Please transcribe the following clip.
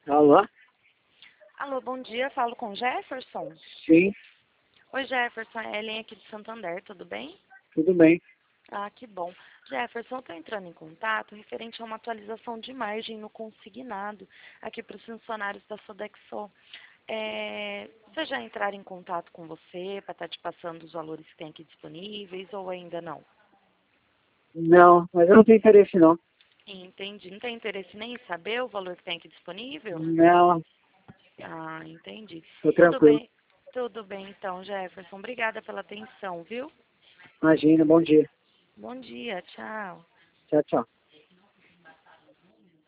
Alô? Alô, bom dia. Falo com Jefferson. Sim, Oi, Jefferson. É Ellen aqui de Santander, tudo bem? tudo bem. Ah, que bom. Jefferson, eu estou entrando em contato referente a uma atualização de margem no consignado aqui para os funcionários da Sodexo. Você já entraram em contato com você para estar te passando os valores que tem aqui disponíveis ou ainda não? Não, mas eu não tenho interesse não. Entendi. Não tem interesse nem em saber o valor que tem aqui disponível? Não, Ah, entendi. tô Tudo tranquilo. bem. Tudo bem então, Jefferson. Obrigada pela atenção, viu? Imagina, bom dia. Bom dia, tchau. Tchau, tchau.